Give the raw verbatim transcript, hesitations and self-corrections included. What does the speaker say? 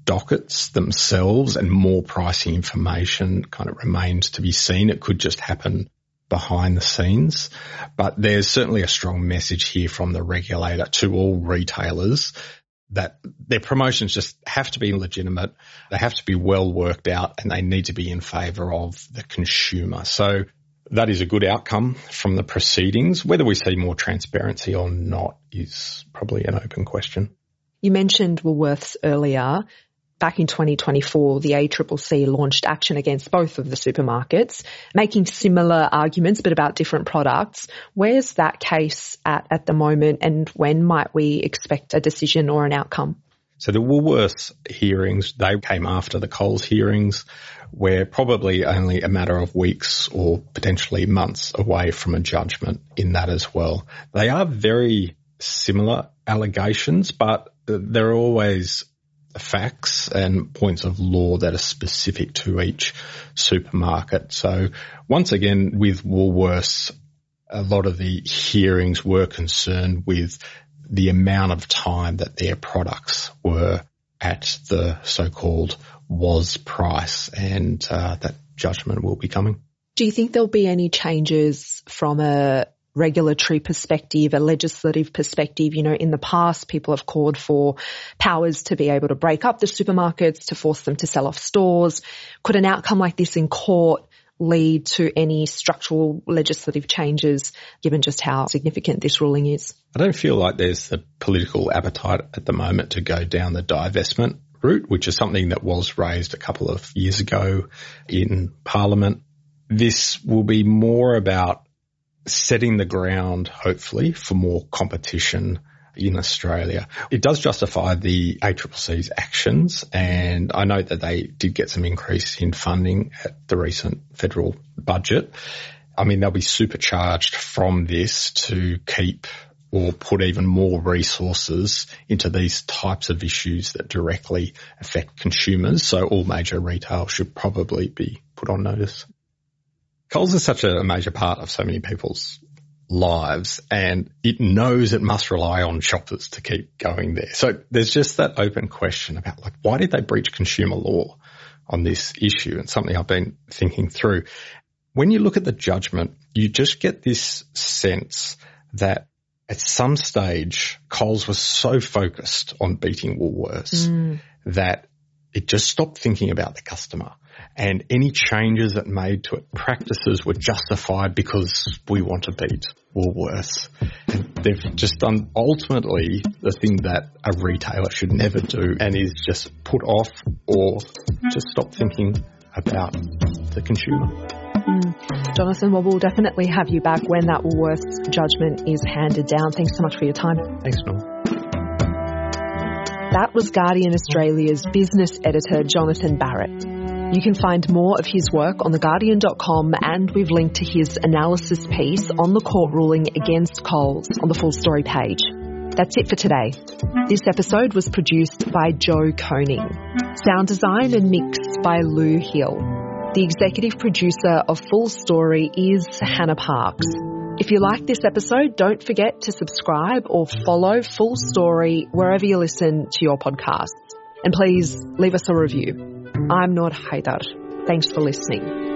dockets themselves and more pricing information kind of remains to be seen. It could just happen behind the scenes, but there's certainly a strong message here from the regulator to all retailers that their promotions just have to be legitimate, they have to be well worked out, and they need to be in favour of the consumer. So that is a good outcome from the proceedings. Whether we see more transparency or not is probably an open question. You mentioned Woolworths earlier. Back in twenty twenty-four, the A C C C launched action against both of the supermarkets, making similar arguments but about different products. Where's that case at at the moment, and when might we expect a decision or an outcome? So the Woolworths hearings, they came after the Coles hearings. We're probably only a matter of weeks or potentially months away from a judgment in that as well. They are very similar allegations, but they're always facts and points of law that are specific to each supermarket. So once again, with Woolworths, a lot of the hearings were concerned with the amount of time that their products were at the so-called was price, and uh, that judgment will be coming. Do you think there'll be any changes from a regulatory perspective, a legislative perspective? You know, in the past, people have called for powers to be able to break up the supermarkets, to force them to sell off stores. Could an outcome like this in court lead to any structural legislative changes, given just how significant this ruling is? I don't feel like there's the political appetite at the moment to go down the divestment route, which is something that was raised a couple of years ago in Parliament. This will be more about setting the ground, hopefully, for more competition in Australia. It does justify the A C C C's actions, and I know that they did get some increase in funding at the recent federal budget. I mean, they'll be supercharged from this to keep or put even more resources into these types of issues that directly affect consumers. So all major retail should probably be put on notice. Coles is such a major part of so many people's lives, and it knows it must rely on shoppers to keep going there. So there's just that open question about, like, why did they breach consumer law on this issue? And something I've been thinking through. When you look at the judgment, you just get this sense that at some stage Coles was so focused on beating Woolworths mm. that it just stopped thinking about the customer. And any changes it made to it, practices were justified because we want to beat Woolworths. And they've just done ultimately the thing that a retailer should never do, and is just put off or just stop thinking about the consumer. Mm. Jonathan, well, we'll definitely have you back when that Woolworths judgment is handed down. Thanks so much for your time. Thanks, Noel. That was Guardian Australia's business editor, Jonathan Barrett. You can find more of his work on the guardian dot com, and we've linked to his analysis piece on the court ruling against Coles on the full story page. That's it for today. This episode was produced by Joe Koning. Sound design and mix by Lou Hill. The executive producer of Full Story is Hannah Parks. If you like this episode, don't forget to subscribe or follow Full Story wherever you listen to your podcasts. And please leave us a review. I'm Noor Haidar. Thanks for listening.